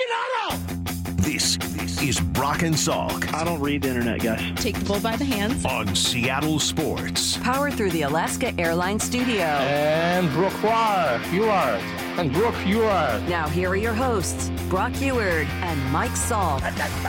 This is Brock and Salk I don't read the internet, guys. Take the bull by the hands. on Seattle Sports. Powered through the Alaska Airlines Studio. And Brooke Ewart. And Brooke Ewart. Now here are your hosts, Brock Ewart and Mike Salk.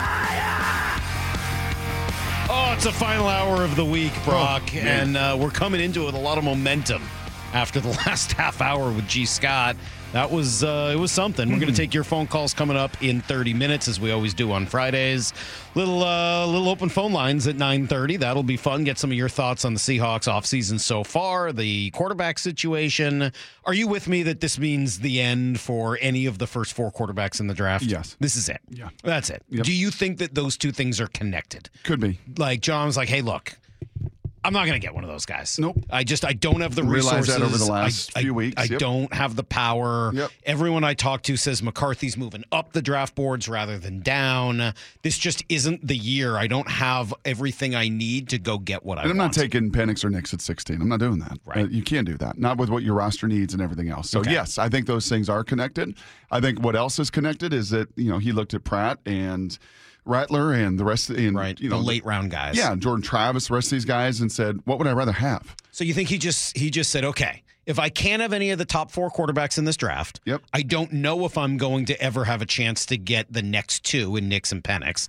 Oh, it's the final hour of the week, Brock, and we're coming into it with a lot of momentum after the last half hour with G. Scott. That was it was something. We're going to take your phone calls coming up in 30 minutes, as we always do on Fridays. Little open phone lines at 9:30. That'll be fun. Get some of your thoughts on the Seahawks offseason so far, the quarterback situation. Are you with me that this means the end for any of the first four quarterbacks in the draft? Yes. This is it. Yeah. That's it. Yep. Do you think that those two things are connected? Could be. Like, John's like, hey, look, I'm not going to get one of those guys. Nope. I don't have the Realized resources. that over the last few weeks. I Yep. don't have the power. Yep. Everyone I talk to says McCarthy's moving up the draft boards rather than down. This just isn't the year. I don't have everything I need to go get what I want. And I'm not taking Penix or Nix at 16. I'm not doing that. Right. You can't do that. Not with what your roster needs and everything else. So, Okay. yes, I think those things are connected. I think what else is connected is that, he looked at Pratt and Rattler and the rest of the the late round guys. Yeah, Jordan Travis, the rest of these guys, and said, what would I rather have? So you think he just said, okay, if I can't have any of the top four quarterbacks in this draft, Yep. I don't know if I'm going to ever have a chance to get the next two in Nix and Penix,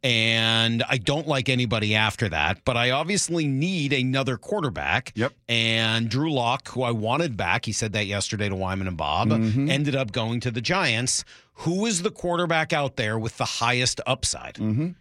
and I don't like anybody after that, but I obviously need another quarterback. Yep. And Drew Lock, who I wanted back, he said that yesterday to Wyman and Bob, ended up going to the Giants. Who is the quarterback out there with the highest upside?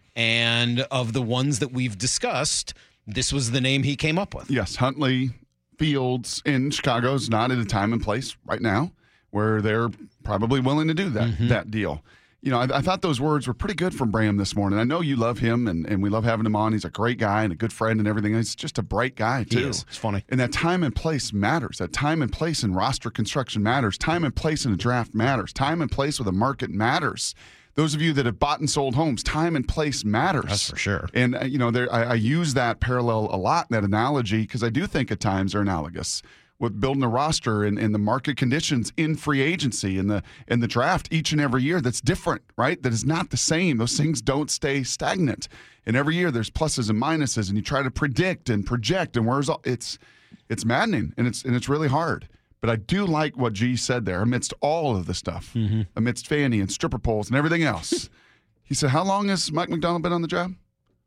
And of the ones that we've discussed, this was the name he came up with. Yes, Huntley, Fields in Chicago's not at a time and place right now where they're probably willing to do that deal. I thought those words were pretty good from Bram this morning. I know you love him, and we love having him on. He's a great guy and a good friend and everything. He's just a bright guy, too. He is. It's funny. And that time and place matters. That time and place in roster construction matters. Time and place in a draft matters. Time and place with a market matters. Those of you that have bought and sold homes, time and place matters. That's for sure. And, I use that parallel a lot, that analogy, because I do think at times they're analogous with building a roster and the market conditions in free agency and the draft each and every year. That's different, right? That is not the same. Those things don't stay stagnant. And every year there's pluses and minuses, and you try to predict and project, and it's maddening, and it's really hard. But I do like what G said there amidst all of the stuff, amidst Fanny and stripper poles and everything else. He said, how long has Mike McDonald been on the job?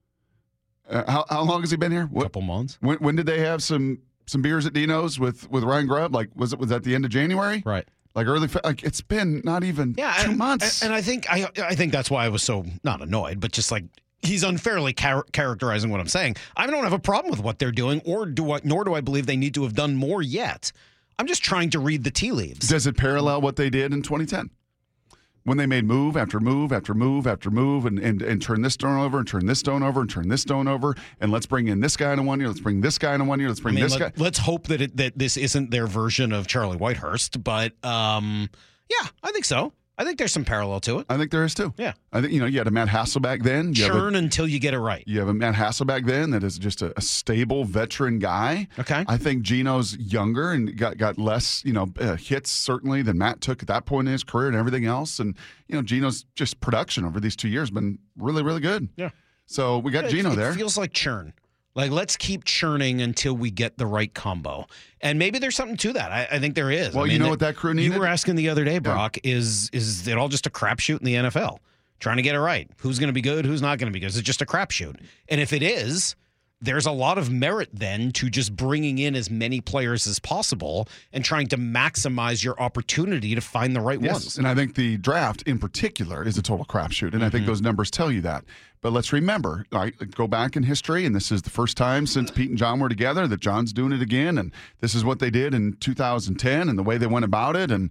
How long has he been here? A couple months. When did they have some beers at Dino's with Ryan Grubb? Like, was that the end of January? Right. Like early, it's been not even 2 months. And I think that's why I was so not annoyed, but just like he's unfairly characterizing what I'm saying. I don't have a problem with what they're doing, nor do I believe they need to have done more yet. I'm just trying to read the tea leaves. Does it parallel what they did in 2010? When they made move after move after move after move and turn this stone over and turn this stone over and turn this stone over, and let's bring in this guy in 1 year, let's bring this guy in 1 year, let's bring this guy. Let's hope that this isn't their version of Charlie Whitehurst, but yeah, I think so. I think there's some parallel to it. I think there is too. Yeah. I think, you had a Matt Hasselbeck then. Churn until you get it right. You have a Matt Hasselbeck then that is just a stable veteran guy. Okay. I think Gino's younger and got less, hits certainly than Matt took at that point in his career and everything else. And, Gino's just production over these 2 years been really, really good. Yeah. So we got Gino there. It feels like churn. Like, let's keep churning until we get the right combo. And maybe there's something to that. I think there is. Well, you know what that crew needed? You were asking the other day, Brock, is it all just a crapshoot in the NFL? Trying to get it right. Who's going to be good? Who's not going to be good? Is it just a crapshoot? And if it is, there's a lot of merit then to just bringing in as many players as possible and trying to maximize your opportunity to find the right ones. And I think the draft in particular is a total crapshoot. And I think those numbers tell you that. But let's remember, go back in history, and this is the first time since Pete and John were together that John's doing it again. And this is what they did in 2010 and the way they went about it. And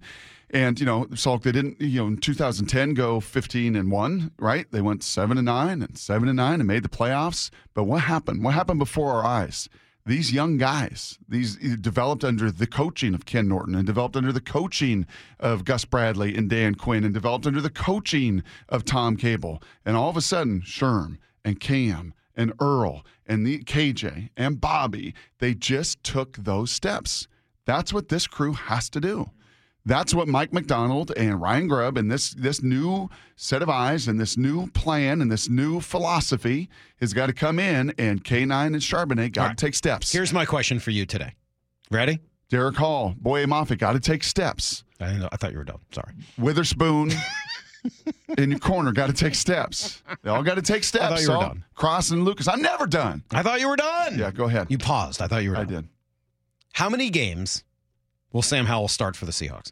Salk, they didn't, in 2010 go 15-1, right? They went 7-9 and 7-9 and made the playoffs. But what happened? What happened before our eyes? These young guys, these developed under the coaching of Ken Norton and developed under the coaching of Gus Bradley and Dan Quinn and developed under the coaching of Tom Cable. And all of a sudden, Sherm and Cam and Earl and the KJ and Bobby, they just took those steps. That's what this crew has to do. That's what Mike McDonald and Ryan Grubb and this new set of eyes and this new plan and this new philosophy has got to come in, and K9 and Charbonnet got to take steps. Here's my question for you today. Ready? Derek Hall, Boye Mafe got to take steps. I thought you were done. Sorry. Witherspoon in your corner got to take steps. They all got to take steps. I thought you were done. Cross and Lucas. I'm never done. I thought you were done. Yeah, go ahead. You paused. I thought you were done. I did. How many games will Sam Howell start for the Seahawks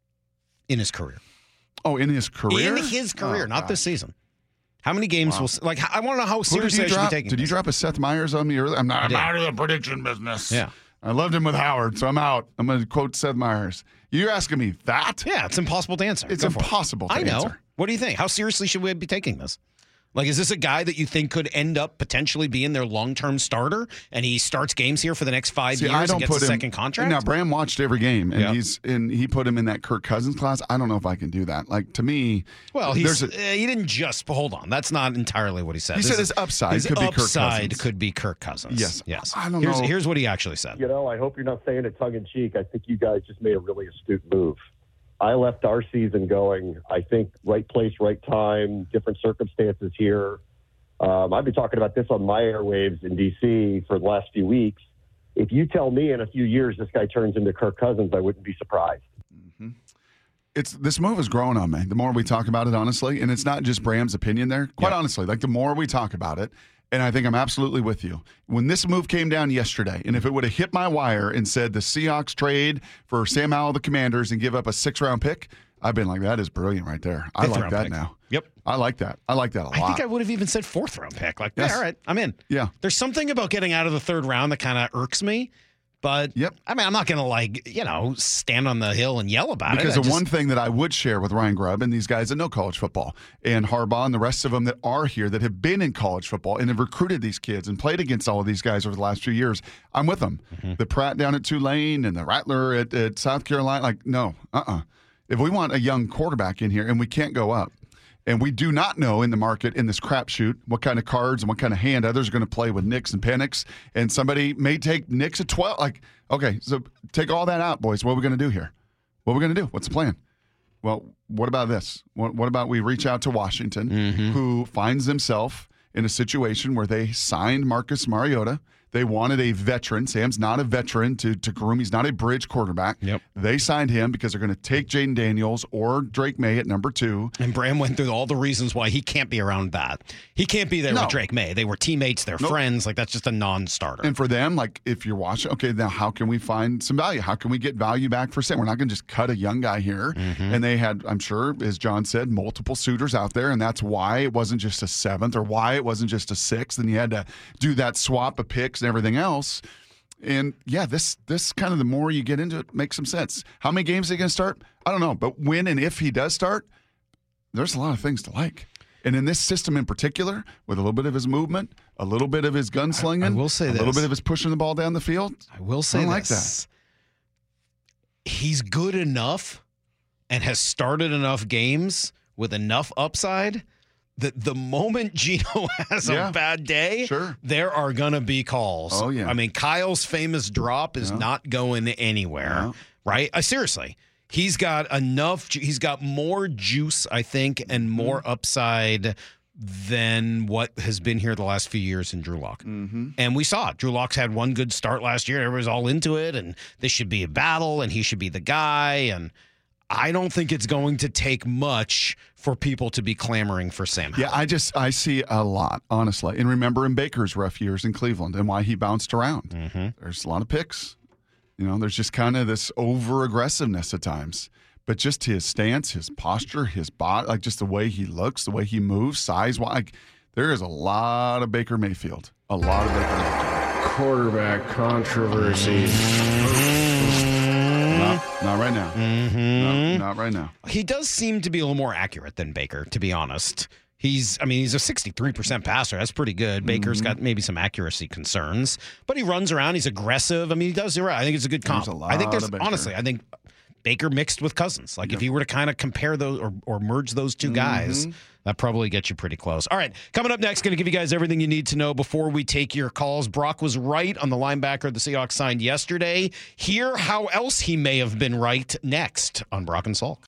in his career? Oh, in his career? In his career, not God. this season. How many games will, like, I want to know how seriously I should be taking Did you this. drop a Seth Meyers on me earlier? I'm out of the prediction business. Yeah. I loved him with Howard, so I'm out. I'm going to quote Seth Meyers. You're asking me that? Yeah, it's impossible to answer. It's Go for it. impossible to I know. answer. What do you think? How seriously should we be taking this? Like, is this a guy that you think could end up potentially being their long-term starter, and he starts games here for the next 5 years and gets a second contract? Now, Bram watched every game, and Yep. he put him in that Kirk Cousins class. I don't know if I can do that. Like, to me, Well, he didn't just hold on. That's not entirely what he said. He said his upside could be Kirk Cousins. could be Kirk Cousins. Yes. I don't know. Here's what he actually said. You know, I hope you're not saying it tongue-in-cheek. I think you guys just made a really astute move. I left our season going, I think, right place, right time, different circumstances here. I've been talking about this on my airwaves in D.C. for the last few weeks. If you tell me in a few years this guy turns into Kirk Cousins, I wouldn't be surprised. Mm-hmm. This move is growing on me. The more we talk about it, honestly, and it's not just Bram's opinion there. Quite honestly, like the more we talk about it, and I think I'm absolutely with you. When this move came down yesterday, and if it would have hit my wire and said the Seahawks trade for Sam Howell, the Commanders, and give up a 6th-round pick, I've been like, that is brilliant right there. I like that now. Yep. I like that. I like that a lot. I think I would have even said 4th-round pick. Like, Yes. yeah, all right, I'm in. Yeah. There's something about getting out of the 3rd round that kind of irks me. But, I mean, I'm not going to, stand on the hill and yell about because it. Because the one thing that I would share with Ryan Grubb and these guys that know college football and Harbaugh and the rest of them that are here that have been in college football and have recruited these kids and played against all of these guys over the last few years, I'm with them. Mm-hmm. The Pratt down at Tulane and the Rattler at South Carolina, like, no, If we want a young quarterback in here and we can't go up, and we do not know in the market in this crapshoot what kind of cards and what kind of hand others are going to play with Nix and Penix. And somebody may take Nix at 12. Like, okay, so take all that out, boys. What are we going to do here? What are we going to do? What's the plan? Well, what about this? What about we reach out to Washington, who finds himself in a situation where they signed Marcus Mariota. They wanted a veteran. Sam's not a veteran to groom. He's not a bridge quarterback. Yep. They signed him because they're going to take Jaden Daniels or Drake May at number 2. And Bram went through all the reasons why he can't be around that. He can't be there with Drake May. They were teammates. They're friends. Like, that's just a non-starter. And for them, like, if you're watching, okay, now how can we find some value? How can we get value back for Sam? We're not going to just cut a young guy here. And they had, I'm sure, as John said, multiple suitors out there. And that's why it wasn't just a 7th or why it wasn't just a 6th. And you had to do that swap of picks and everything else. And yeah, this kind of the more you get into it makes some sense. How many games are they going to start? I don't know. But when and if he does start, there's a lot of things to like. And in this system in particular, with a little bit of his movement, a little bit of his gunslinging, I will say a little bit of his pushing the ball down the field. I will say like this. He's good enough and has started enough games with enough upside that the moment Geno has a bad day, there are going to be calls. Oh, yeah. I mean, Kyle's famous drop is not going anywhere, right? Seriously. He's got enough. He's got more juice, I think, and more upside than what has been here the last few years in Drew Lock. And we saw it. Drew Lock's had one good start last year. Everybody's all into it, and this should be a battle, and he should be the guy. And I don't think it's going to take much for people to be clamoring for Sam Howell. Yeah, I see a lot, honestly. And remember in Baker's rough years in Cleveland and why he bounced around. There's a lot of picks. There's just kind of this over-aggressiveness at times. But just his stance, his posture, his body, like just the way he looks, the way he moves, size-wise, like, there is a lot of Baker Mayfield. A lot of Baker Mayfield. Quarterback controversy. Not right now. No, not right now. He does seem to be a little more accurate than Baker, to be honest. He's a 63% passer. That's pretty good. Baker's got maybe some accuracy concerns, but he runs around. He's aggressive. I mean, he does. You're right. I think it's a good comp. There's a lot I think of Baker. honestly, I think Baker mixed with Cousins. Like if you were to kind of compare those or merge those two guys, that probably gets you pretty close. All right, coming up next, going to give you guys everything you need to know before we take your calls. Brock was right on the linebacker the Seahawks signed yesterday. Hear how else he may have been right next on Brock and Salk.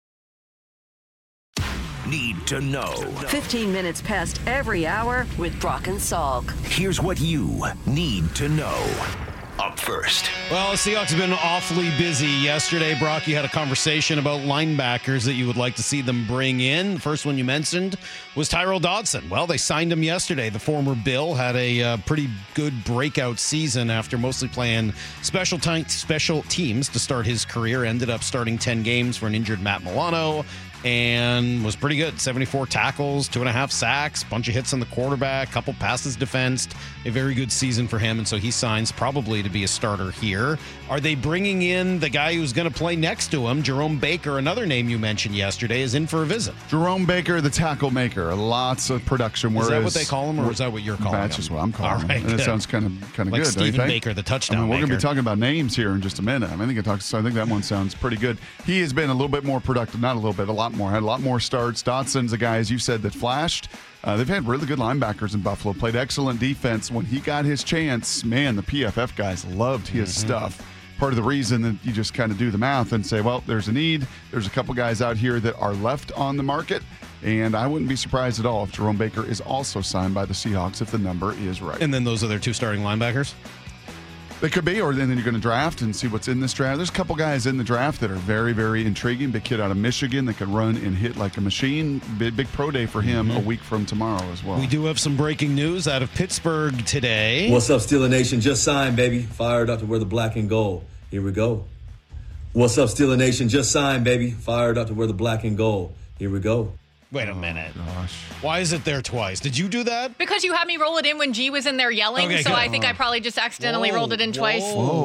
Need to know. 15 minutes past every hour with Brock and Salk. Here's what you need to know. Up first. Well, the Seahawks have been awfully busy yesterday. Brock, you had a conversation about linebackers that you would like to see them bring in. The first one you mentioned was Tyrel Dodson. Well, they signed him yesterday. The former Bill had a pretty good breakout season after mostly playing special teams to start his career. Ended up starting 10 games for an injured Matt Milano and was pretty good. 74 tackles, 2.5 sacks, bunch of hits on the quarterback, couple passes defensed. A very good season for him, and so he signs probably to be a starter here. Are they bringing in the guy who's going to play next to him? Jerome Baker, another name you mentioned yesterday, is in for a visit. Jerome Baker, the tackle maker. Lots of production. Is that what they call him, or is that what you're calling him? That's just what I'm calling right, him. And it sounds kind of like good. Stephen Baker, the touchdown we're going to maker. be talking about names here in just a minute. I think that one sounds pretty good. He has been a little bit more productive. Not a little bit, a lot more. Had a lot more starts. Dodson's a guy, as you said, that flashed. They've had really good linebackers in Buffalo. Played excellent defense. When he got his chance, man, the PFF guys loved his stuff. Part of the reason that you just kind of do the math and say, well, there's a need. There's a couple guys out here that are left on the market. And I wouldn't be surprised at all if Jerome Baker is also signed by the Seahawks if the number is right. And then those are their two starting linebackers? They could be, or then you're going to draft and see what's in this draft. There's a couple guys in the draft that are very, very intriguing. Big kid out of Michigan that can run and hit like a machine. Big pro day for him a week from tomorrow as well. We do have some breaking news out of Pittsburgh today. What's up, Steeler Nation? Just signed, baby. Fired up to wear the black and gold. Here we go. What's up, Steeler Nation? Just signed, baby. Fired up to wear the black and gold. Here we go. Wait a minute. Gosh. Why is it there twice? Did you do that? Because you had me roll it in when G was in there yelling, Okay, so good. I think I probably just accidentally rolled it in twice.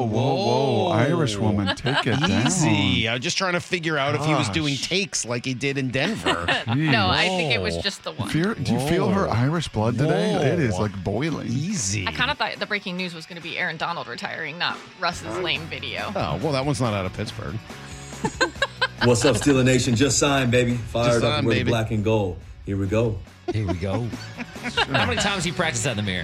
Whoa. Irish woman, take it Easy. I'm just trying to figure out if he was doing takes like he did in Denver. No, I think it was just the one. Do you feel her Irish blood today? It is like boiling. Easy. I kind of thought the breaking news was going to be Aaron Donald retiring, not Russ's lame video. Oh, well, that one's not out of Pittsburgh. What's up, Steeler Nation? Just signed, baby. Fired up to wear the baby. black and gold. Here we go. Here we go. How many times do you practice that in the mirror?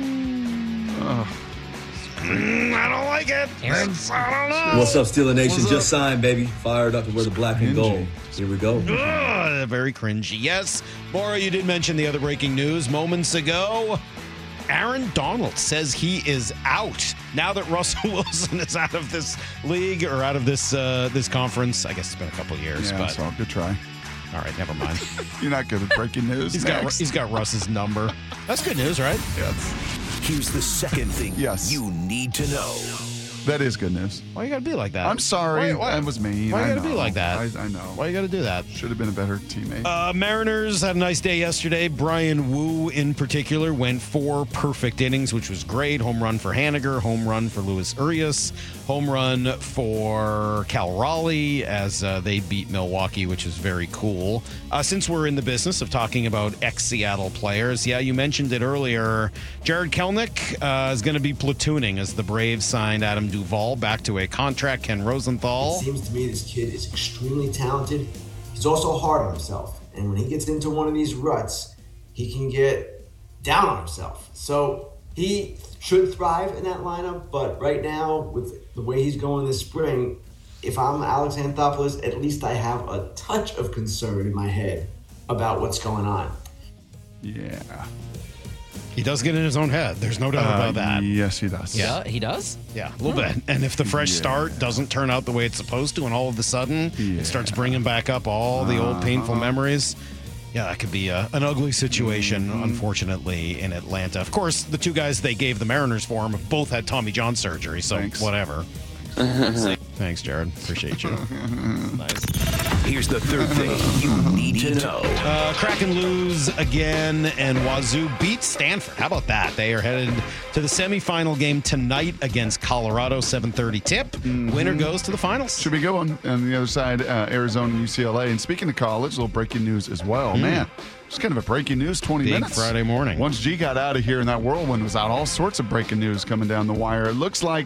I don't like it. Aaron? I don't know. What's up, Steeler Nation? Just signed, baby. Fired up to wear the black and gold. Here we go. Very cringy. Yes, Maura, you did mention the other breaking news moments ago. Aaron Donald says he is out now that Russell Wilson is out of this league or out of this this conference. I guess it's been a couple of years, Yeah, but so good try. all right, never mind. You're not good at breaking news. He's got Russ's number. That's good news, right? Here's the second thing you need to know. That is good news. Why you gotta be like that? I'm sorry. Why- That was mean. Why you I gotta be know. like that? I know. Why you gotta do that? Should have been a better teammate. Mariners had a nice day yesterday. Brian Wu, in particular, went 4 perfect innings, which was great. Home run for Haniger, home run for Luis Urias, home run for Cal Raleigh as they beat Milwaukee, which is very cool. Since we're in the business of talking about ex-Seattle players, yeah, you mentioned it earlier. Jared Kelenic is going to be platooning as the Braves signed Adam Duvall back to a contract. Ken Rosenthal. It seems to me this kid is extremely talented. He's also hard on himself. And when he gets into one of these ruts, he can get down on himself. So he should thrive in that lineup. But right now, with the way he's going this spring, if I'm Alex Anthopoulos, at least I have a touch of concern in my head about what's going on. Yeah. He does get in his own head. There's no doubt about that. Yes, he does. Yeah, he does? Yeah, a little bit. And if the fresh start doesn't turn out the way it's supposed to, and all of a sudden it starts bringing back up all the old painful memories, yeah, that could be an ugly situation, unfortunately, in Atlanta. Of course, the two guys they gave the Mariners for him have both had Tommy John surgery, so whatever. Thanks, Jared. Appreciate you. Nice. Here's the third thing you need to know. Kraken lose again, and Wazoo beat Stanford. How about that? They are headed to the semifinal game tonight against Colorado, 7:30 tip. Winner goes to the finals. Should be a good one. And the other side, Arizona and UCLA. And speaking of college, a little breaking news as well. Man, just kind of a breaking news 20 Big minutes. Friday morning. Once G got out of here and that whirlwind was out, all sorts of breaking news coming down the wire. It looks like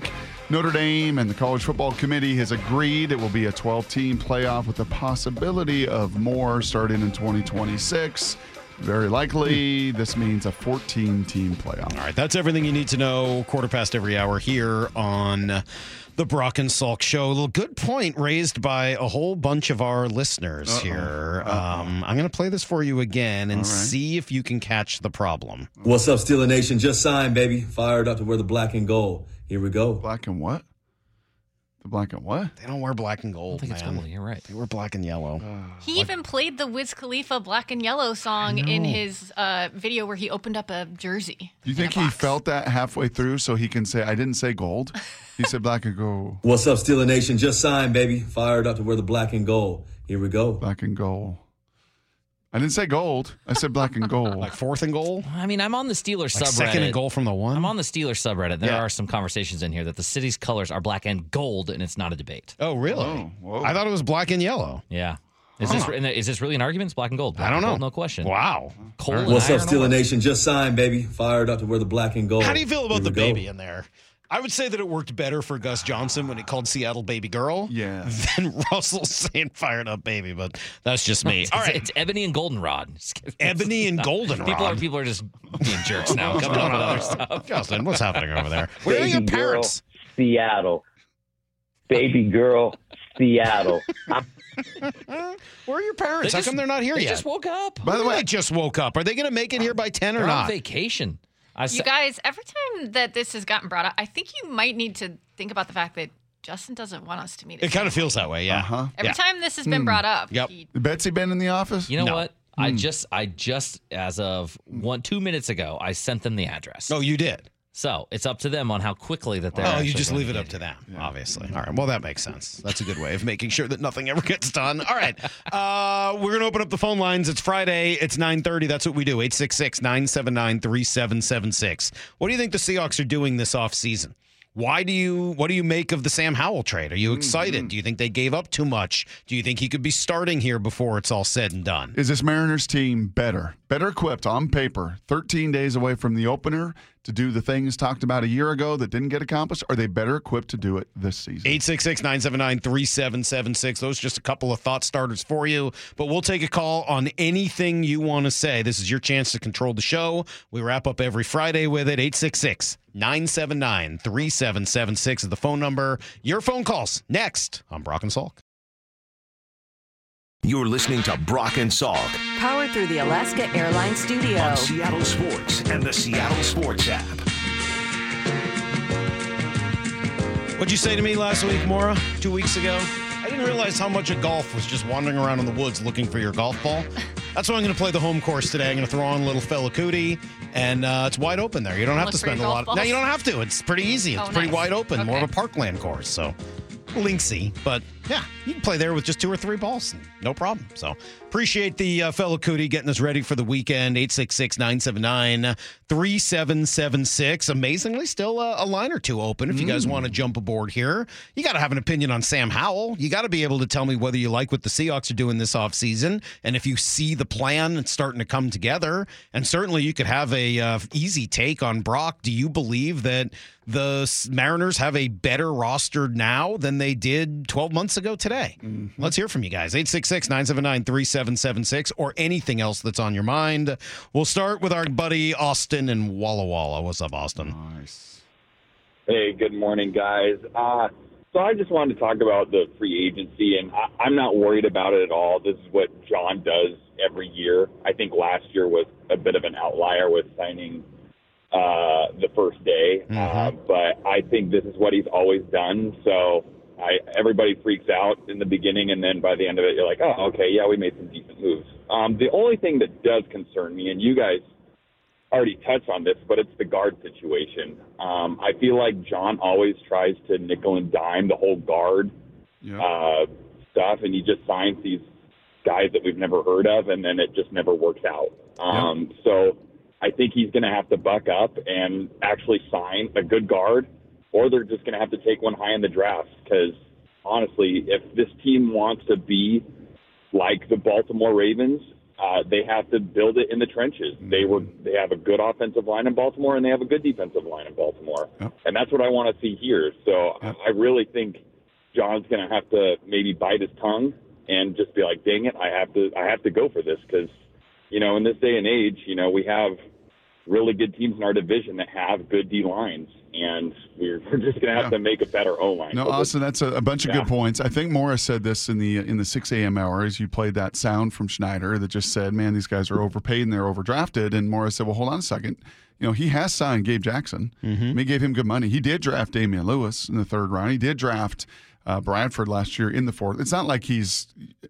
Notre Dame and the College Football Committee has agreed it will be a 12-team playoff with the possibility of more starting in 2026. Very likely, this means a 14-team playoff. All right, that's everything you need to know. Quarter past every hour here on the Brock and Salk Show. A good point raised by a whole bunch of our listeners here. I'm going to play this for you again and see if you can catch the problem. What's up, Steeler Nation? Just signed, baby. Fired up to wear the black and gold. Here we go. Black and what? The black and what? They don't wear black and gold, I think it's man. gold. You're right. They wear black and yellow. He even played the Wiz Khalifa Black and Yellow song in his video where he opened up a jersey. Do you think he felt that halfway through so he can say, I didn't say gold? He said black and gold. What's up, Steeler Nation? Just signed, baby. Fired up to wear the black and gold. Here we go. Black and gold. I didn't say gold. I said black and gold. Like fourth and goal? I mean, I'm on the Steelers subreddit. Second and goal from the one? I'm on the Steelers subreddit. There are some conversations in here that the city's colors are black and gold, and it's not a debate. Oh, really? Whoa. I thought it was black and yellow. Yeah. Is this really an argument? It's black and gold. Black I don't and know. gold, no question. Wow. Coal and What's up, iron Steeler ore. Nation? Just signed, baby. Fired up to wear the black and gold. How do you feel about Here the we go. baby in there? I would say that it worked better for Gus Johnson when he called Seattle baby girl than Russell saying fired up baby, but that's just me. All right. It's ebony and goldenrod. Ebony and goldenrod. People are just being jerks now, coming up with other stuff. Justin, what's happening over there? Where are Baby your girl, parents? Seattle. Baby girl, Seattle. Where are your parents? How come they're not here They yet? just woke up. By the way, they just woke up. Are they going to make it here by 10 or They're on not? vacation. You guys, every time that this has gotten brought up, I think you might need to think about the fact that Justin doesn't want us to meet. It kind of feels that way, yeah. Every time this has been brought up, Betsy been in the office? You know what? I just as of 2 minutes ago, I sent them the address. Oh, you did? So it's up to them on how quickly that they're. Oh, you actually just going leave to it get up to here. them, obviously. All right. Well, that makes sense. That's a good way of making sure that nothing ever gets done. All right. We're going to open up the phone lines. It's Friday. It's 9:30. That's what we do. 866-979-3776. What do you think the Seahawks are doing this offseason? What do you make of the Sam Howell trade? Are you excited? Do you think they gave up too much? Do you think he could be starting here before it's all said and done? Is this Mariners team better equipped on paper, 13 days away from the opener to do the things talked about a year ago that didn't get accomplished? Are they better equipped to do it this season? 866-979-3776. Those are just a couple of thought starters for you, but we'll take a call on anything you want to say. This is your chance to control the show. We wrap up every Friday with it. 866-979-3776 is the phone number. Your phone calls next on Brock and Salk. You're listening to Brock and Salk Powered through the Alaska Airlines Studio. on Seattle Sports and the Seattle Sports app. What'd you say to me last week, Maura? 2 weeks ago? I didn't realize how much of golf was just wandering around in the woods looking for your golf ball. That's why I'm going to play the home course today. I'm going to throw on a little Fela Kuti, and it's wide open there. You don't have to spend a lot. No, you don't have to. It's pretty easy. It's pretty wide open. More of a parkland course, so linksy. But yeah, you can play there with just 2 or 3 balls. No problem. So appreciate the Fela Kuti getting us ready for the weekend. 866-979-3776. Amazingly, still a line or two open if you guys want to jump aboard here. You got to have an opinion on Sam Howell. You got to be able to tell me whether you like what the Seahawks are doing this offseason and if you see the plan starting to come together. And certainly you could have a easy take on Brock. Do you believe that the Mariners have a better roster now than they did 12 months ago today? Let's hear from you guys. 866-979-3776 or anything else that's on your mind. We'll start with our buddy Austin in Walla Walla. What's up, Austin? Nice. Hey, good morning, guys. So I just wanted to talk about the free agency, and I'm not worried about it at all. This is what John does every year. I think last year was a bit of an outlier with signing the first day, but I think this is what he's always done. So everybody freaks out in the beginning, and then by the end of it, you're like, oh, okay, yeah, we made some decent moves. The only thing that does concern me, and you guys already touched on this, but it's the guard situation. I feel like John always tries to nickel and dime the whole guard stuff, and he just signs these guys that we've never heard of, and then it just never works out. So I think he's going to have to buck up and actually sign a good guard, or they're just going to have to take one high in the draft, because honestly, if this team wants to be like the Baltimore Ravens, they have to build it in the trenches. They have a good offensive line in Baltimore, and they have a good defensive line in Baltimore. Yep. And that's what I want to see here. So I really think John's going to have to maybe bite his tongue and just be like, dang it, I have to go for this because, in this day and age, we have really good teams in our division that have good D lines, and we're just going to have to make a better O line. No, Austin, that's a bunch of good points. I think Morris said this in the 6 a.m. hour as you played that sound from Schneider that just said, man, these guys are overpaid and they're overdrafted. And Morris said, well, hold on a second. He has signed Gabe Jackson. He gave him good money. He did draft Damian Lewis in the 3rd round. He did draft Bradford last year in the 4th. It's not like he's,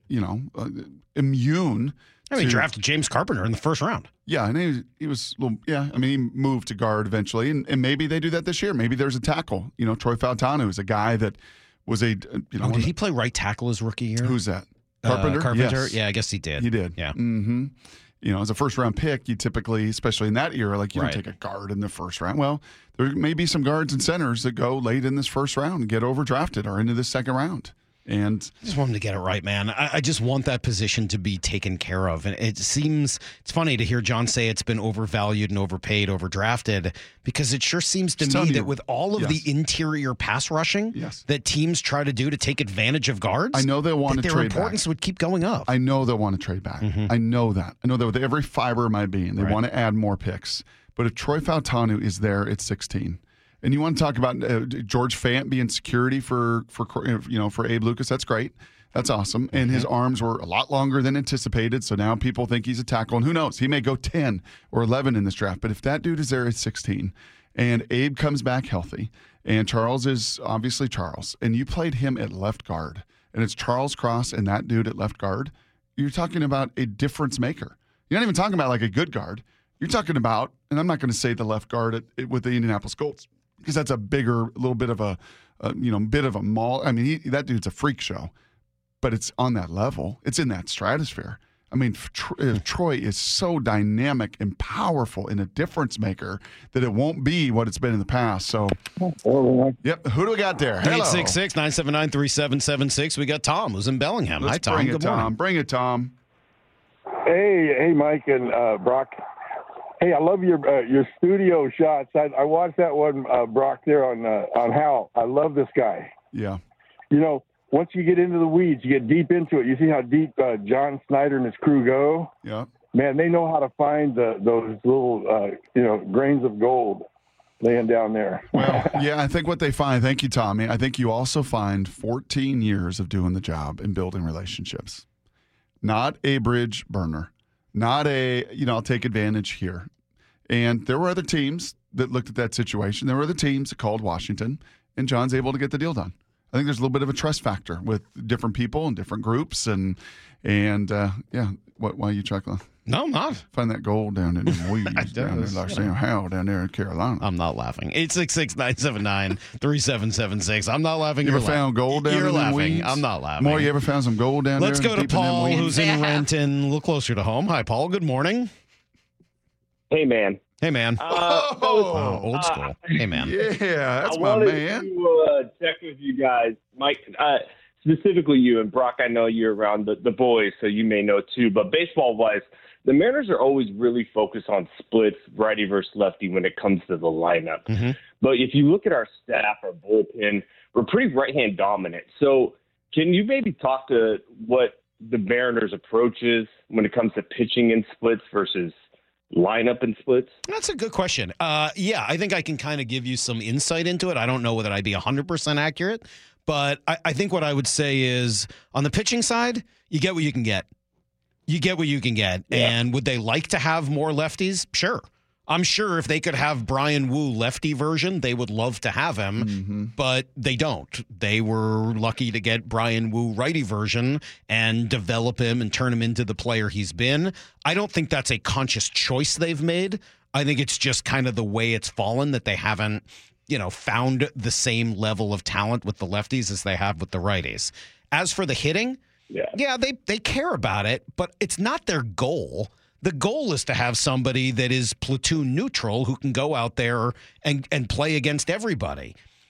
immune. He drafted James Carpenter in the 1st round. Yeah, and he was a little, he moved to guard eventually, and maybe they do that this year. Maybe there's a tackle. Troy Fautanu is a guy that was did he play right tackle his rookie year? Who's that? Carpenter? Yes. Yeah, I guess he did. He did. Yeah. Mm-hmm. As a 1st-round pick, you typically, especially in that era, you don't take a guard in the 1st round. Well, there may be some guards and centers that go late in this 1st round and get overdrafted or into the 2nd round. And I just want him to get it right, man. I just want that position to be taken care of. And it's funny to hear John say it's been overvalued and overpaid, overdrafted, because it sure seems to me that with all of the interior pass rushing that teams try to do to take advantage of guards, I know they'll want to trade back. Their importance would keep going up. I know they'll want to trade back. I know that. I know that with every fiber of my being, they want to add more picks. But if Troy Fautanu is there at 16, and you want to talk about George Fant being security for Abe Lucas, that's great. That's awesome. And his arms were a lot longer than anticipated, so now people think he's a tackle. And who knows? He may go 10 or 11 in this draft. But if that dude is there at 16 and Abe comes back healthy and Charles is obviously Charles, and you played him at left guard, and it's Charles Cross and that dude at left guard, you're talking about a difference maker. You're not even talking about like a good guard. You're talking about, and I'm not going to say the left guard with the Indianapolis Colts, because that's a little bit of a maul. I mean, that dude's a freak show, but it's on that level. It's in that stratosphere. I mean, Troy is so dynamic and powerful and a difference maker that it won't be what it's been in the past. So, yep. Who do we got there? 866-979-3776. We got Tom, who's in Bellingham. Hi, Tom. Good morning. Bring it, Tom. Hey, Mike and Brock. Hey, I love your studio shots. I watched that one, Brock, there on Hal. I love this guy. Yeah. Once you get into the weeds, you get deep into it. You see how deep John Snyder and his crew go? Yeah. Man, they know how to find those little, grains of gold laying down there. Well, yeah, I think what they find, thank you, Tommy, I think you also find 14 years of doing the job and building relationships. Not a bridge burner. Not I'll take advantage here. And there were other teams that looked at that situation. There were other teams that called Washington, and John's able to get the deal done. I think there's a little bit of a trust factor with different people and different groups. And why are you chuckling? No, I'm not. Find that gold down in the weeds down there, like Sam Howell down there in Carolina. I'm not laughing. 866-979-3776. I'm not laughing. You ever found gold down in the weeds? I'm not laughing. More, you ever found some gold down Let's there? Let's go to Paul, who's in Renton, a little closer to home. Hi, Paul. Good morning. Hey, man. Hey, man. Wow, old school. Hey, man. Yeah, that's my man. I wanted to check with you guys, Mike, specifically you, and Brock, I know you're around the boys, so you may know too, but baseball-wise, the Mariners are always really focused on splits, righty versus lefty, when it comes to the lineup. Mm-hmm. But if you look at our staff, our bullpen, we're pretty right-hand dominant. So can you maybe talk to what the Mariners' approach is when it comes to pitching in splits versus lineup and splits? That's a good question. Yeah, I think I can kind of give you some insight into it. I don't know whether I'd be 100% accurate, but I think what I would say is on the pitching side, you get what you can get. You get what you can get. Yeah. And would they like to have more lefties? Sure. I'm sure if they could have Brian Wu lefty version, they would love to have him, but they don't. They were lucky to get Brian Wu righty version and develop him and turn him into the player he's been. I don't think that's a conscious choice they've made. I think it's just kind of the way it's fallen that they haven't, found the same level of talent with the lefties as they have with the righties. As for the hitting, yeah, they care about it, but it's not their goal. The goal is to have somebody that is platoon neutral who can go out there and play against everybody.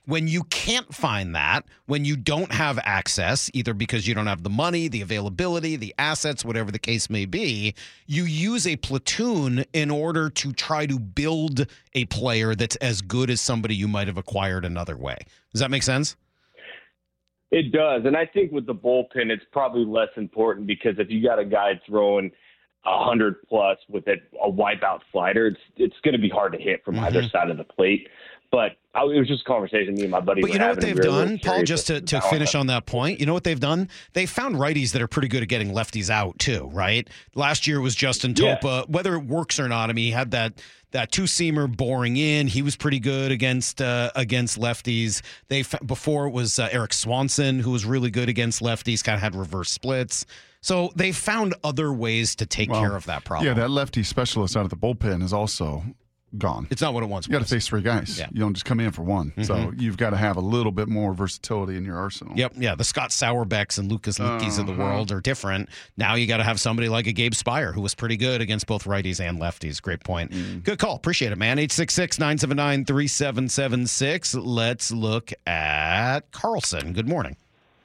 When you can't find that, when you don't have access, either because you don't have the money, the availability, the assets, whatever the case may be, you use a platoon in order to try to build a player that's as good as somebody you might have acquired another way. Does that make sense? It does. And I think with the bullpen, it's probably less important because if you got a guy throwing 100+ with a wipeout slider, it's going to be hard to hit from either side of the plate. But it was just a conversation me and my buddy. But you know what they've done, Paul, just to finish on that point, you know what they've done? They found righties that are pretty good at getting lefties out too, right? Last year was Justin Topa. Whether it works or not, I mean, he had that two-seamer boring in. He was pretty good against lefties. Before it was Eric Swanson, who was really good against lefties, kind of had reverse splits. So they found other ways to take care of that problem. Yeah, that lefty specialist out of the bullpen is also gone. It's not what it once was. You got to face three guys. Yeah. You don't just come in for one. So you've got to have a little bit more versatility in your arsenal. Yep. Yeah. The Scott Sauerbecks and Lucas Luetges of the world are different. Now you got to have somebody like a Gabe Spire, who was pretty good against both righties and lefties. Great point. Good call. Appreciate it, man. 866-979-3776. Let's look at Carlson. Good morning.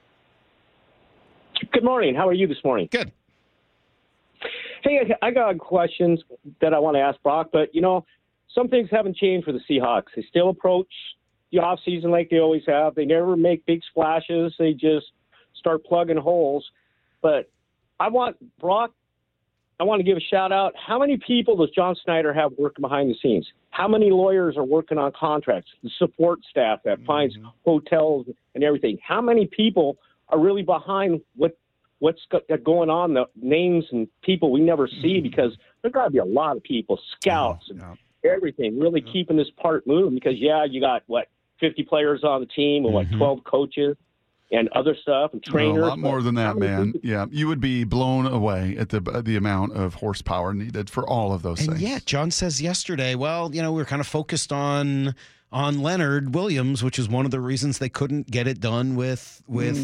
Good morning. How are you this morning? Good. Hey, I got questions that I want to ask Brock, but, some things haven't changed for the Seahawks. They still approach the offseason like they always have. They never make big splashes. They just start plugging holes. But Brock, I want to give a shout-out. How many people does John Snyder have working behind the scenes? How many lawyers are working on contracts? The support staff that finds hotels and everything. How many people are really behind what's going on, the names and people we never see, because there's got to be a lot of people, scouts and everything, really keeping this part moving, because, you got, 50 players on the team and, 12 coaches and other stuff and trainers. A lot more than that, man. Yeah, you would be blown away at the amount of horsepower needed for all of those things. Yeah, John says yesterday, we were kind of focused on Leonard Williams, which is one of the reasons they couldn't get it done with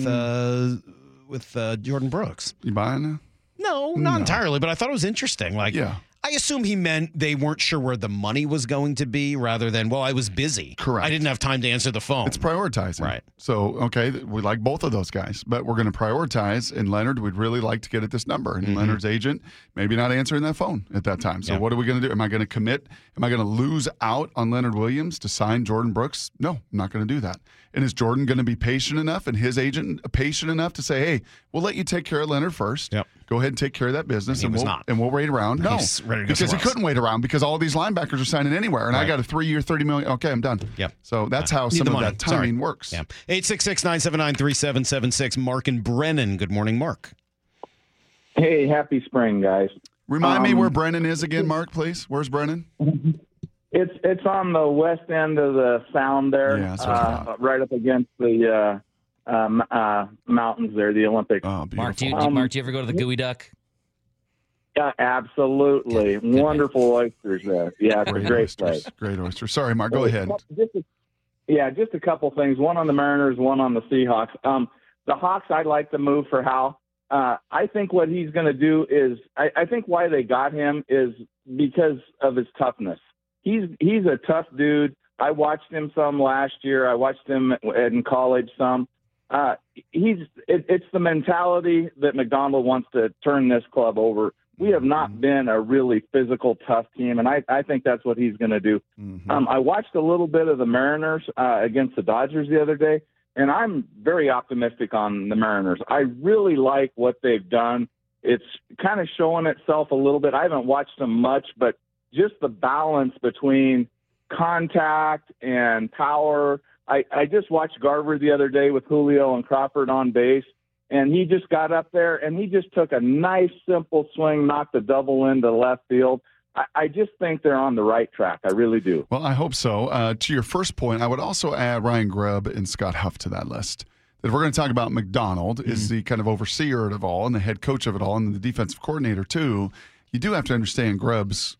Jordan Brooks. You buying it? No, not entirely, but I thought it was interesting. I assume he meant they weren't sure where the money was going to be, rather than, I was busy. Correct. I didn't have time to answer the phone. It's prioritizing. Right. So, okay, we like both of those guys, but we're going to prioritize. And Leonard, we'd really like to get at this number. And Leonard's agent, maybe not answering that phone at that time. So what are we going to do? Am I going to commit? Am I going to lose out on Leonard Williams to sign Jordan Brooks? No, I'm not going to do that. And is Jordan going to be patient enough and his agent patient enough to say, hey, we'll let you take care of Leonard first. Yep. Go ahead and take care of that business. And we'll wait around. No, because he couldn't wait around because all these linebackers are signing anywhere. And I got a 3-year, $30 million. Okay, I'm done. Yep. So that's how some of that timing works. Yeah. 866-979-3776. Mark and Brennan. Good morning, Mark. Hey, happy spring, guys. Remind me where Brennan is again, Mark, please. Where's Brennan? It's on the west end of the Sound there, right up against the mountains there, the Olympic. Oh, Mark, do you ever go to the Gooey Duck? Yeah, absolutely. Wonderful oysters there. Yeah, it's a great place. Great oysters. Sorry, Mark, go ahead. Just a couple things. One on the Mariners, one on the Seahawks. The Hawks, I'd like to move for Hal. I think what he's going to do is, I think why they got him is because of his toughness. He's a tough dude. I watched him some last year. I watched him in college some. It's the mentality that McDonald wants to turn this club over. We have not been a really physical, tough team, and I think that's what he's going to do. I watched a little bit of the Mariners against the Dodgers the other day, and I'm very optimistic on the Mariners. I really like what they've done. It's kind of showing itself a little bit. I haven't watched them much, but just the balance between contact and power. I just watched Garver the other day with Julio and Crawford on base, and he just got up there and he just took a nice, simple swing, knocked a double into left field. I just think they're on the right track. I really do. Well, I hope so. To your first point, I would also add Ryan Grubb and Scott Huff to that list. If we're going to talk about McDonald, is the kind of overseer of it all and the head coach of it all and the defensive coordinator too. You do have to understand Grubb's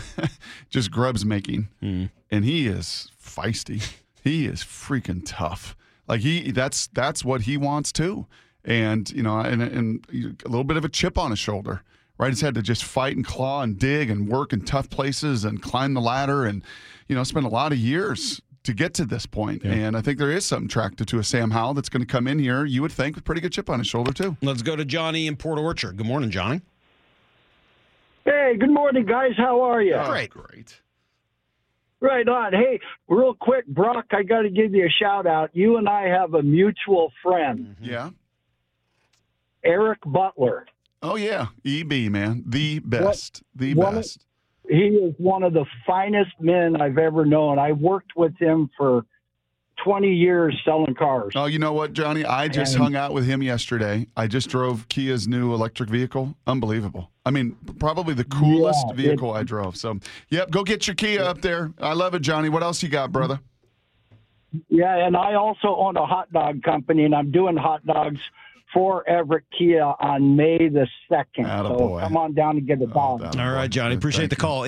making, and he is feisty. He is freaking tough. Like that's what he wants too, and and a little bit of a chip on his shoulder. Right, he's had to just fight and claw and dig and work in tough places and climb the ladder and spend a lot of years to get to this point. And I think there is something attractive to a Sam Howell that's going to come in here, you would think, with a pretty good chip on his shoulder, too. Let's go to Johnny in Port Orchard. Good morning, Johnny. Hey, good morning, guys. How are you? Great. Right on. Hey, real quick, Brock, I got to give you a shout out. You and I have a mutual friend. Yeah. Eric Butler. Oh, yeah. EB, man. The best. The best. He is one of the finest men I've ever known. I worked with him for 20 years selling cars. Oh, you know what, Johnny? I just hung out with him yesterday. I just drove Kia's new electric vehicle. Unbelievable. I mean, probably the coolest vehicle I drove. So, yep, go get your Kia up there. I love it, Johnny. What else you got, brother? Yeah, and I also own a hot dog company, and I'm doing hot dogs for Everett Kia on May the 2nd. So come on down and get a dog. All right, Johnny. Appreciate the call.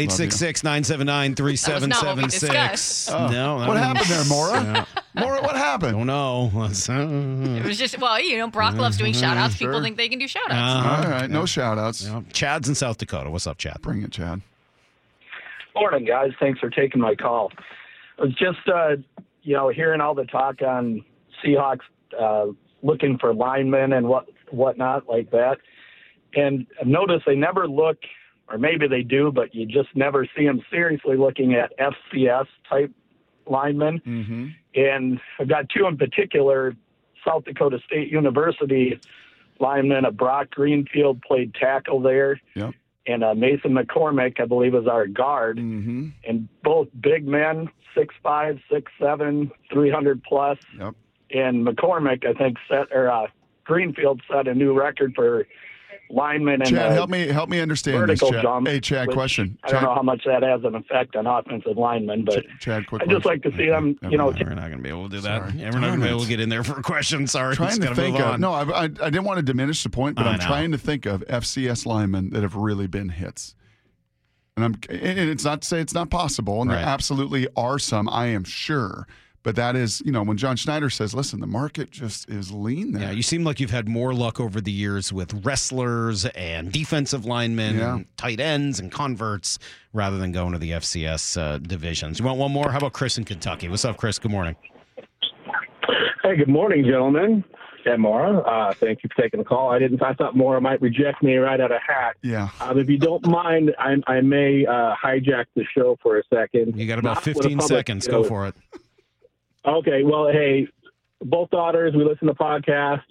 866-979-3776. No. What happened there, Maura? Maura, what happened? Don't know. It was just, Brock loves doing shout-outs. People think they can do shout-outs. All right, no shout-outs. Chad's in South Dakota. What's up, Chad? Bring it, Chad. Morning, guys. Thanks for taking my call. I was just, hearing all the talk on Seahawks looking for linemen and whatnot like that. And I've noticed they never look, or maybe they do, but you just never see them seriously looking at FCS-type linemen. Mm-hmm. And I've got two in particular. South Dakota State University lineman, Brock Greenfield, played tackle there. Yep. And Mason McCormick, I believe, is our guard. Mm-hmm. And both big men, 6'5", 6'7", 300+. Yep. And McCormick, I think, Greenfield set a new record for linemen. Chad, help me understand this, Chad. Jump, hey, Chad, question. I don't know how much that has an effect on offensive linemen, but Chad, quick I just like to see them, we're not going to be able to do that. Yeah, we're not going to be able to get in there for a question. Sorry. Trying to think of, no, I didn't want to diminish the point, but I'm trying to think of FCS linemen that have really been hits. And it's not to say it's not possible, and there absolutely are some, I am sure. But that is, when John Schneider says, listen, the market just is lean there. Yeah, you seem like you've had more luck over the years with wrestlers and defensive linemen and tight ends and converts rather than going to the FCS divisions. You want one more? How about Chris in Kentucky? What's up, Chris? Good morning. Hey, good morning, gentlemen. And Maura, thank you for taking the call. I thought Maura might reject me right out of hat. Yeah. If you don't mind, I may hijack the show for a second. You got about 15 seconds. Go for it. Okay, well, hey, both daughters, we listen to podcasts.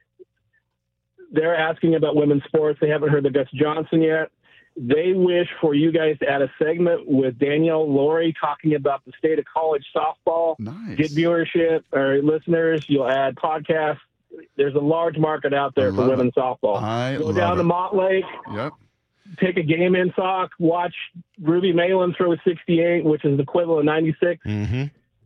They're asking about women's sports. They haven't heard the Gus Johnson yet. They wish for you guys to add a segment with Danielle Laurie talking about the state of college softball. Nice. Get viewership or listeners. You'll add podcasts. There's a large market out there for women's softball. Go down to Montlake. Yep. Take a game in Sauk. Watch Ruby Malin throw 68, which is the equivalent of 96. Mm-hmm.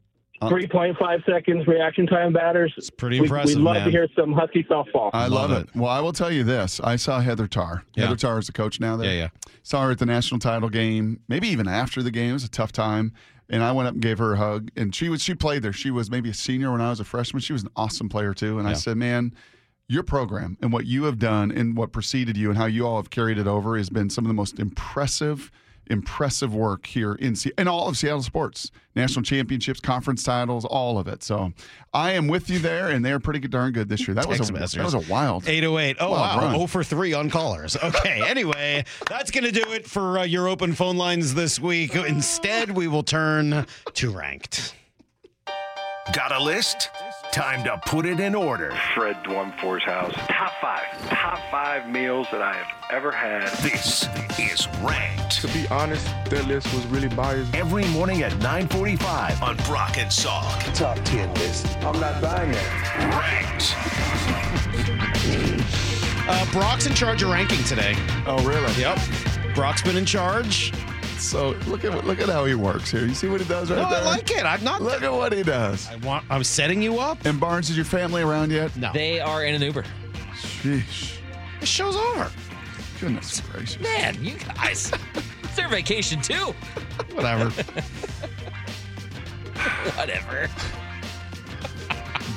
3.5 seconds reaction time batters. It's pretty impressive, We'd love man. to hear some Husky softball. I love it. Well, I will tell you this. I saw Heather Tarr. Heather Tarr is the coach now there. Yeah. Saw her at the national title game, maybe even after the game. It was a tough time. And I went up and gave her a hug. And she played there. She was maybe a senior when I was a freshman. She was an awesome player, too. And I said, man, your program and what you have done and what preceded you and how you all have carried it over has been some of the most impressive work here in all of Seattle sports. National championships, conference titles, all of it. So I am with you there, and they're pretty darn good this year. That was a wild 808. Oh, wow. Run. 0 for 3 on callers. Okay, anyway, that's going to do it for your open phone lines this week. Instead, we will turn to Ranked. Got a list? Time to put it in order. Fred Dwumfor's house. Top five meals that I have ever had. This is Ranked. To be honest, that list was really biased. Every morning at 9:45 on Brock and Salk. Top 10 list. I'm not buying that. Ranked. Brock's in charge of ranking today. Oh, really? Yep. Brock's been in charge. So look at how he works here. You see what he does right there? I like it. I'm not. Look at what he does. I'm setting you up. And Barnes, is your family around yet? No. They are in an Uber. Sheesh. The show's over. Goodness gracious. Man, you guys. It's their vacation too. Whatever. Whatever.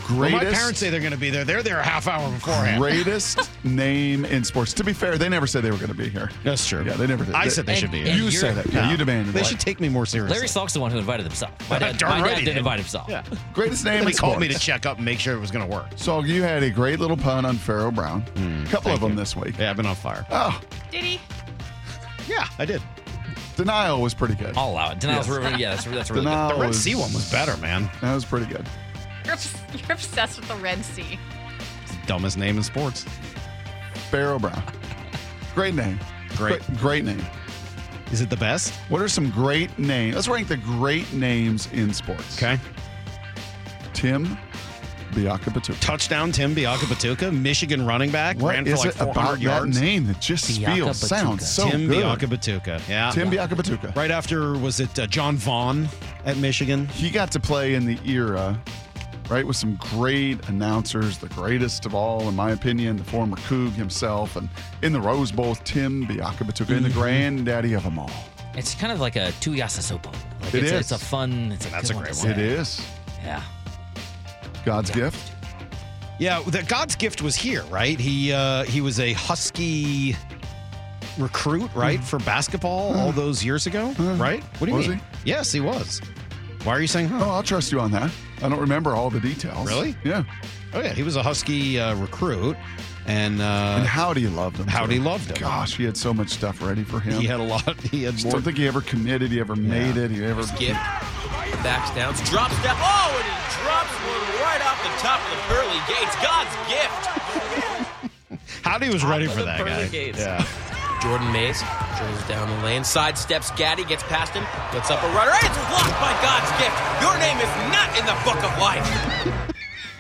Well, Greatest. my parents say they're going to be there. They're there a half hour beforehand. Greatest name in sports. To be fair, they never said they were going to be here. That's true. Yeah, they never did. I said they should be here. You said it. Yeah, you demanded They it. should take me more seriously. Larry Salk's the one who invited himself. My dad, Darn my right dad he didn't did. invite himself. Yeah. Greatest name He in called me sports. to check up and make sure it was going to work. So you had a great little pun on Pharaoh Brown. A couple of them this week. Yeah, I've been on fire. Oh, Did he? Yeah, I did. Denial was pretty good. I'll allow it. Denial's really, that's really Denial good. The Red was- Sea one was better, man. That was pretty good. You're obsessed with the Red Sea. It's the dumbest name in sports. Pharaoh Brown. Great name. Great name. Is it the best? What are some great names? Let's rank the great names in sports. Okay. Tim Biakabatuka. Touchdown Tim Biakabatuka, Michigan running back. What ran for is like it 400 about yards. that name that just sounds so Tim good? Biakabatuka. Yeah. Tim Biakabatuka. Right after, was it John Vaughn at Michigan? He got to play in the era, right, with some great announcers, the greatest of all, in my opinion, the former Coug himself, and in the Rose Bowl, Tim Biakabatuka, and the granddaddy of them all. It's kind of like a Tuyasa Sopo. Like It is. It's a fun. That's a great to one. It say. is. Yeah. God's gift. Yeah, God's gift was here, right? He was a Husky recruit, right, for basketball all those years ago, right? What do you Was mean? he? Yes, he was. Why are you saying, Oh, I'll trust you on that. I don't remember all the details. Really? Yeah. Oh, yeah, he was a Husky recruit. And Howdy loved him. Howdy too. loved him. Gosh, he had so much stuff ready for him. He had a lot. He had I more. don't think he ever committed. He ever made it. He ever. Gift. Backs down. Drop step. Oh, and he drops one right off the top of the pearly gates. God's gift. Howdy was ready for the that pearly guy. gates. Yeah. Jordan Mays drills down the lane. Sidesteps Gaddy. Gets past him. Gets up a runner. It's blocked by God's gift. Your name is not in the book of life.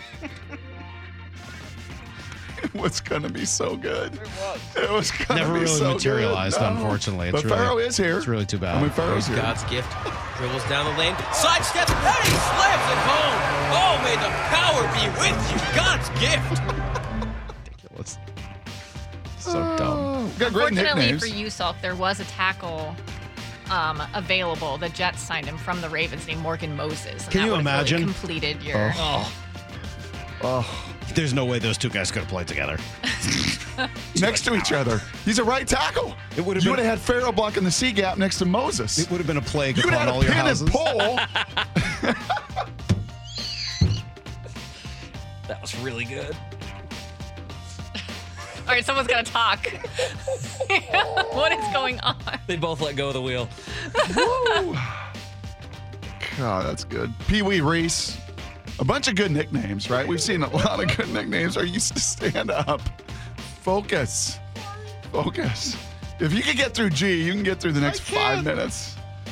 It was going to be so good. It was going to Never be really so materialized, good. No. unfortunately. But really, Pharaoh is here. It's really too bad. I mean, Pharaoh's here. God's gift. Dribbles down the lane. Sidesteps. And he slams it home. Oh, may the power be with you. God's gift. Ridiculous. So dumb. Got great Fortunately nicknames. for you, Salk, there was a tackle available. The Jets signed him from the Ravens named Morgan Moses. And Can that you would've really imagine? completed your. There's no way those two guys could have played together. Next to each other. He's a right tackle. It would have You been. would have had Pharaoh blocking the C gap next to Moses. It would have been a plague You would upon have all had your a pin houses. and pole. That was really good. All right, someone's got to talk. What is going on? They both let go of the wheel. God, that's good. Pee Wee Reese. A bunch of good nicknames, right? We've seen a lot of good nicknames. Are you to stand up? Focus. Focus. If you can get through G, you can get through the next 5 minutes.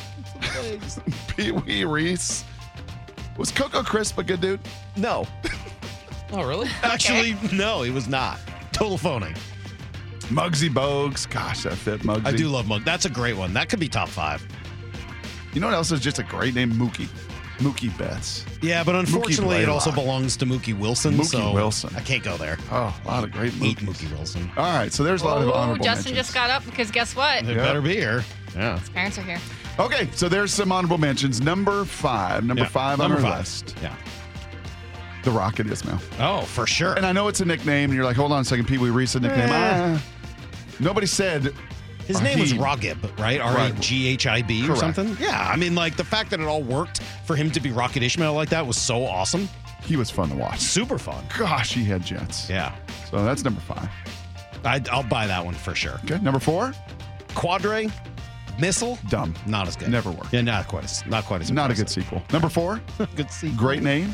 Pee Wee Reese. Was Coco Crisp a good dude? No. Oh, really? Actually, no, he was not. Total phony. Muggsy Bogues. Gosh, that fit Muggsy. I do love Mug. That's a great one. That could be top 5. You know what else is just a great name? Mookie. Mookie Betts. Yeah, but unfortunately, it also Blaylock. belongs to Mookie Wilson. Mookie so Wilson. I can't go there. Oh, a lot of great Hate Mookies. Mookie Wilson. All right, so there's a lot of Oh, honorable Justin mentions. just got up because guess what? They Yeah. better be here. Yeah. His parents are here. Okay, so there's some honorable mentions. Number 5 on Number our 5. list. Yeah. The Rocket Ismail. Oh, for sure. And I know it's a nickname, and you're like, hold on a second, Pee Wee Reese a nickname. Nobody said His name was Ragib, right? R-A-G-H-I-B or Correct. something? Yeah, I mean, like, the fact that it all worked for him to be Rocket Ishmael like that was so awesome. He was fun to watch. Super fun. Gosh, he had jets. Yeah. So that's number 5. I'll buy that one for sure. Okay, number 4? Quadre, Missile, Dumb. not as good. Never worked. Yeah, not quite as Not a good impressive. sequel. Number 4? Good sequel. Great name.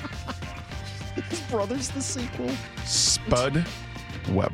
His brother's the sequel. Spud Webb.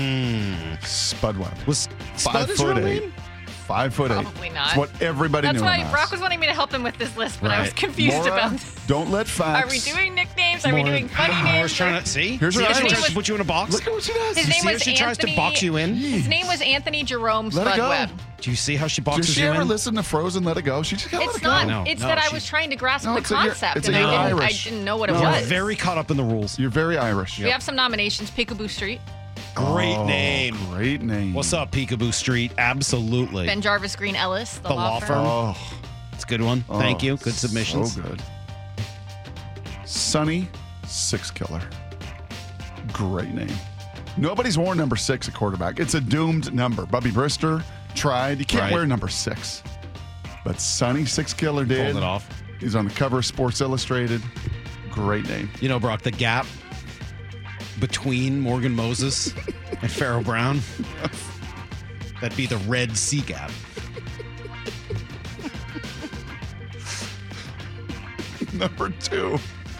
Spud Webb. Was Spud his real 5'8". name? 5'8". Probably not. That's what everybody That's knew. why him as. Brock was wanting me to help him with this list, but I was Right. confused Maura, about this. Don't let facts. Are we doing nicknames? Are we Maura. doing funny I names? was trying to see. Here's see what how I she was- tries to put you in a box. Look at what she does. His You name see how was she tries to Anthony- box you in? His name was Anthony Jerome Let it Spud go. Webb. Do you see how she Did boxes she you ever in? listen to Frozen Let It Go? She just gotta let It's it go. not. No, it's no, that I she's- was trying to grasp No, the it's a- concept, it's and a I Irish. didn't know what it You're was. very caught up in the rules. You're very Irish. We have some nominations. Peekaboo Street, Great Oh, name. Great name. What's up, Peekaboo Street? Absolutely. Ben Jarvis Green Ellis, the, The law firm. Oh, It's a good one. Thank you. Good submissions. So good. Sonny Six Killer. Great name. Nobody's worn number 6 at quarterback. It's a doomed number. Bubby Brister tried. You can't wear number 6. But Sonny Six Killer did. Pulled it off. He's on the cover of Sports Illustrated. Great name. You know, Brock, the gap between Morgan Moses and Pharaoh Brown, that'd be the Red Sea gap. Number 2.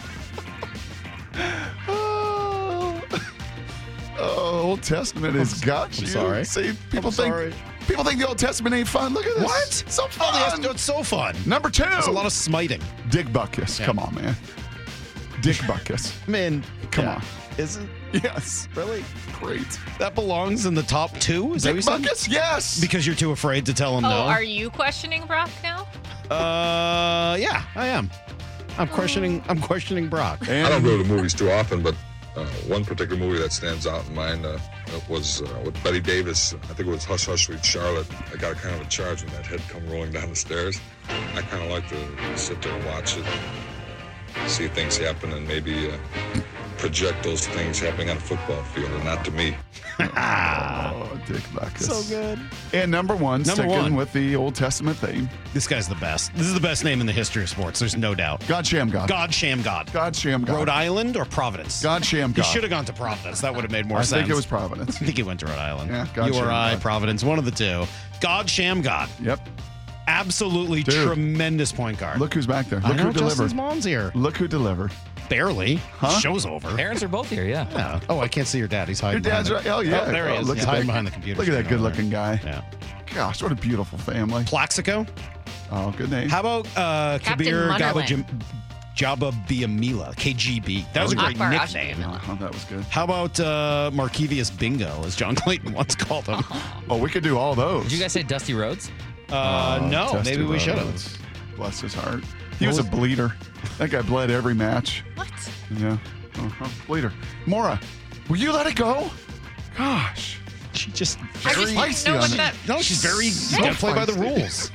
Old Testament has got you. Sorry. See, people think the Old Testament ain't fun. Look at this. What? So fun. It's so fun. Number 2. There's a lot of smiting. Dick Butkus. Yeah. Come on, man. Dick Butkus. Man, come on. Is it? Yes. Really? Great. That belongs in the top 2? Is Dick that what you Butkus? said? Yes. Because you're too afraid to tell him no? Are you questioning Brock now? Yeah, I am. I'm questioning Brock. I don't go to the movies too often, but one particular movie that stands out in mind was with Betty Davis. I think it was Hush Hush Sweet Charlotte. I got a kind of a charge when that head come rolling down the stairs. I kind of like to sit there and watch it, see things happen, and maybe project those things happening on a football field, and not to me. Oh, Dick Butkus. So good. And number 1, sticking with the Old Testament theme. This guy's the best. This is the best name in the history of sports. There's no doubt. God Sham God. God Sham God. God Sham God. Rhode Island or Providence? God Sham God. He should have gone to Providence. That would have made more sense. I think it was Providence. I think he went to Rhode Island. Yeah, God you or Sham I, God. Providence, one of the two. God Sham God. Yep. Absolutely tremendous point guard. Look who's back there. I Look know, who delivered. Justin's mom's here. Look who delivered. Barely. Huh? Show's over. Parents are both here, yeah. Oh, I can't see your dad. He's hiding. Your dad's behind right. Oh, yeah. Oh, there he is. Look He's at hiding that. behind the computer. Look at that screen over good-looking guy. Yeah. Gosh, what a beautiful family. Plaxico. Oh, good name. How about Kabir Munderland. Jababiamila, KGB? That was a great Akbar nickname. Oh, that was good. How about Markevius Bingo, as John Clayton once called him? Oh, we could do all those. Did you guys say Dusty Rhodes? No, Dusty maybe we should Rhodes. have. Bless his heart. He was a bleeder. That guy bled every match. What? Yeah. Bleeder. Mora, will you let it go? Gosh. She just I just very didn't know what that. No, she's very. So You gotta play by the feisty. rules.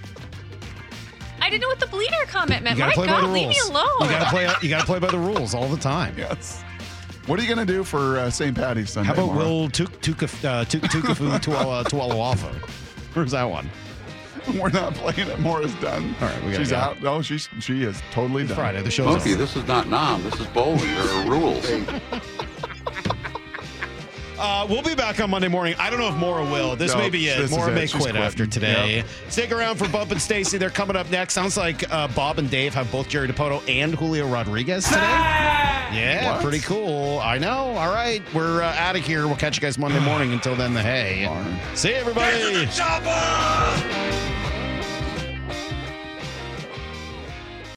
I didn't know what the bleeder comment meant. You gotta My play by God, the leave rules. me alone. You gotta play by the rules all the time. Yes. What are you going to do for St. Patty's Sunday? How about Mora? Will Tukafu Tualawafa? Where's that one? We're not playing it. Mora's done. All right, we gotta She's go. out. No, she is totally done. Friday. The show's Monkey, over. this is not Nam. This is bowling. There are rules. We'll be back on Monday morning. I don't know if Mora will. This No, may be it. this is Mora it. may She's quit quitting. after today. Yep. Stick around for Bump and Stacy. They're coming up next. Sounds like Bob and Dave have both Jerry DiPoto and Julio Rodriguez today. Yeah, What? pretty cool. I know. All right, we're out of here. We'll catch you guys Monday morning. Until then, the hay. See you, everybody.